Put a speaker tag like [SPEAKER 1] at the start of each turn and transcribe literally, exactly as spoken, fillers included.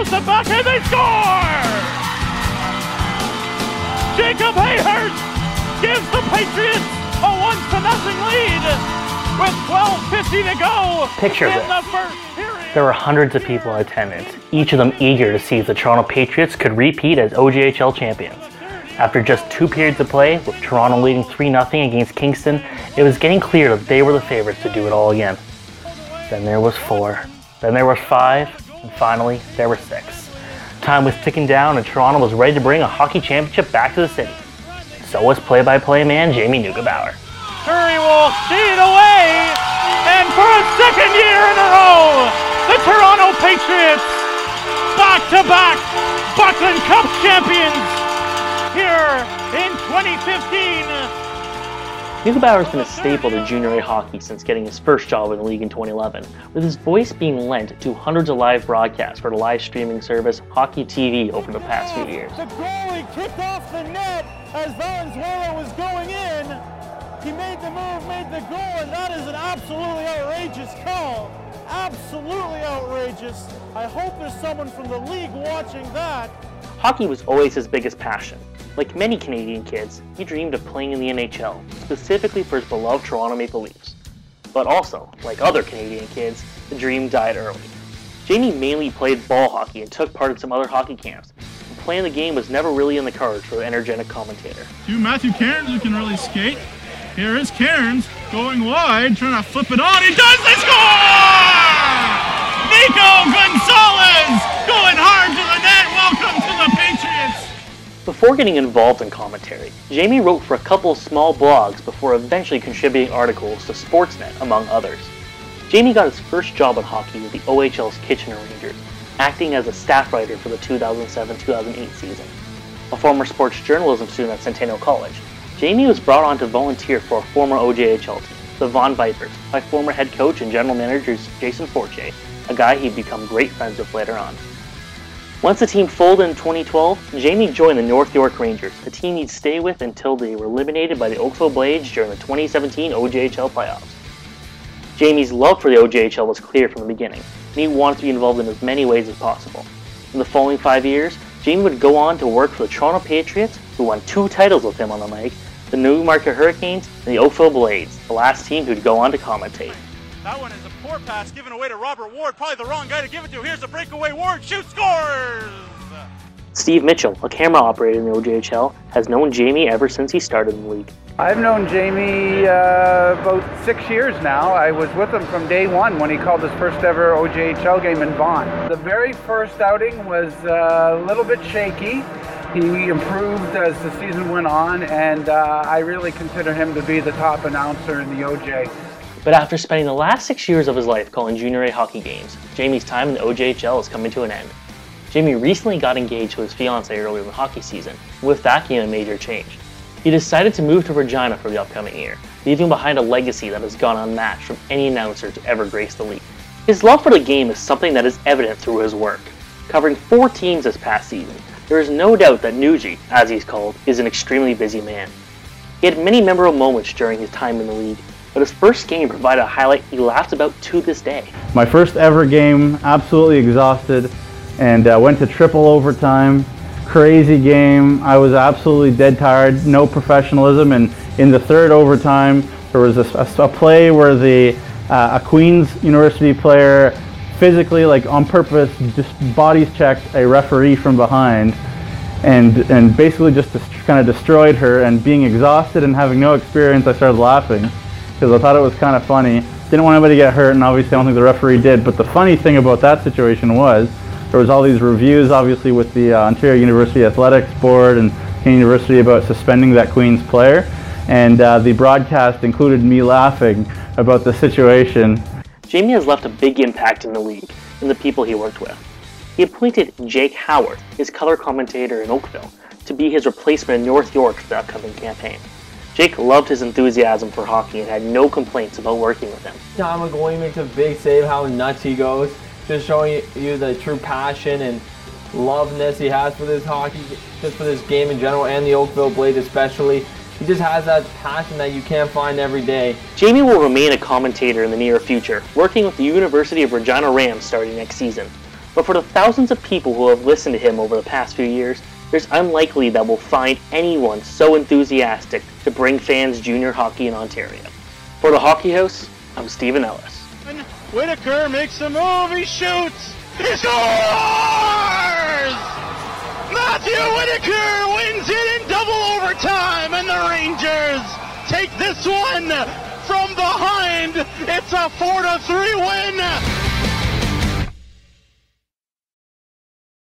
[SPEAKER 1] throws the back and they score! Jacob Hayhurst gives the Patriots a one to nothing lead with twelve fifty to go.
[SPEAKER 2] Picture
[SPEAKER 1] in
[SPEAKER 2] this.
[SPEAKER 1] the first period.
[SPEAKER 2] There were hundreds of people in attendance, each of them eager to see if the Toronto Patriots could repeat as O J H L champions. After just two periods of play, with Toronto leading three nothing against Kingston, it was getting clear that they were the favorites to do it all again. Then there was four, then there were five, and finally there were six. Time was ticking down and Toronto was ready to bring a hockey championship back to the city. So was play-by-play man Jamie Neugebauer.
[SPEAKER 1] Curry will see it away, and for a second year in a row, the Toronto Patriots, back-to-back Buckland Cup champions, here in twenty fifteen.
[SPEAKER 2] Neugebauer's been a staple to junior A hockey since getting his first job in the league in twenty eleven, with his voice being lent to hundreds of live broadcasts for the live streaming service Hockey T V over the past few years.
[SPEAKER 1] The goalie kicked off the net as Valenzuela was going in. He made the move, made the goal, and that is an absolutely outrageous call. Absolutely outrageous. I hope there's someone from the league watching that.
[SPEAKER 2] Hockey was always his biggest passion. Like many Canadian kids, he dreamed of playing in the N H L, specifically for his beloved Toronto Maple Leafs. But also, like other Canadian kids, the dream died early. Jamie mainly played ball hockey and took part in some other hockey camps. And playing the game was never really in the cards for an energetic commentator.
[SPEAKER 3] To Matthew Cairns, who can really skate. Here is Cairns going wide, trying to flip it on. He does! They score! Nico Gonzalez going hard to the net. Welcome to the Patriots.
[SPEAKER 2] Before getting involved in commentary, Jamie wrote for a couple of small blogs before eventually contributing articles to Sportsnet, among others. Jamie got his first job in hockey with the O H L's Kitchener Rangers, acting as a staff writer for the two thousand seven two thousand eight season. A former sports journalism student at Centennial College, Jamie was brought on to volunteer for a former O J H L team, the Vaughan Vipers, by former head coach and general manager Jason Fortier, a guy he'd become great friends with later on. Once the team folded in twenty twelve, Jamie joined the North York Rangers, a team he'd stay with until they were eliminated by the Oakville Blades during the twenty seventeen O J H L playoffs. Jamie's love for the O J H L was clear from the beginning, and he wanted to be involved in as many ways as possible. In the following five years, Jamie would go on to work for the Toronto Patriots, who won two titles with him on the mic, the Newmarket Hurricanes, and the Oakville Blades, the last team who'd go on to commentate.
[SPEAKER 1] That one is a poor pass given away to Robert Ward. Probably the wrong guy to give it to. Here's a breakaway. Ward shoots, scores!
[SPEAKER 2] Steve Mitchell, a camera operator in the O J H L, has known Jamie ever since he started in the league.
[SPEAKER 4] I've known Jamie uh, about six years now. I was with him from day one when he called his first ever O J H L game in Vaughan. The very first outing was uh, a little bit shaky. He improved as the season went on, and uh, I really consider him to be the top announcer in the O J.
[SPEAKER 2] But after spending the last six years of his life calling junior A hockey games, Jamie's time in the O J H L is coming to an end. Jamie recently got engaged to his fiancée earlier in the hockey season. With that came a major change. He decided to move to Regina for the upcoming year, leaving behind a legacy that has gone unmatched from any announcer to ever grace the league. His love for the game is something that is evident through his work. Covering four teams this past season, there is no doubt that Nugie, as he's called, is an extremely busy man. He had many memorable moments during his time in the league, but his first game provided a highlight he laughs about to this day.
[SPEAKER 5] My first ever game, absolutely exhausted, and uh, went to triple overtime. Crazy game. I was absolutely dead tired, no professionalism, and in the third overtime, there was a, a, a play where the uh, a Queen's University player physically, like on purpose, just bodies checked a referee from behind, and and basically just kind of destroyed her. And being exhausted and having no experience, I started laughing because I thought it was kind of funny. Didn't want anybody to get hurt, and obviously I don't think the referee did. But the funny thing about that situation was there was all these reviews, obviously with the uh, Ontario University Athletics Board and Canadian University about suspending that Queen's player, and uh, the broadcast included me laughing about the situation.
[SPEAKER 2] Jamie has left a big impact in the league and the people he worked with. He appointed Jake Howard, his color commentator in Oakville, to be his replacement in North York for the upcoming campaign. Jake loved his enthusiasm for hockey and had no complaints about working with him.
[SPEAKER 6] Tom McGoy makes a big save, how nuts he goes, just showing you the true passion and loveness he has for this hockey, just for this game in general, and the Oakville Blades especially. He just has that passion that you can't find every day.
[SPEAKER 2] Jamie will remain a commentator in the near future, working with the University of Regina Rams starting next season. but for the thousands of people who have listened to him over the past few years, it's unlikely that we'll find anyone so enthusiastic to bring fans junior hockey in Ontario. For the Hockey House, I'm Stephen Ellis.
[SPEAKER 1] Whitaker makes a move, he shoots, he scores! Matthew Whitaker wins it in double overtime, and the Rangers take this one from behind. It's a four to three win.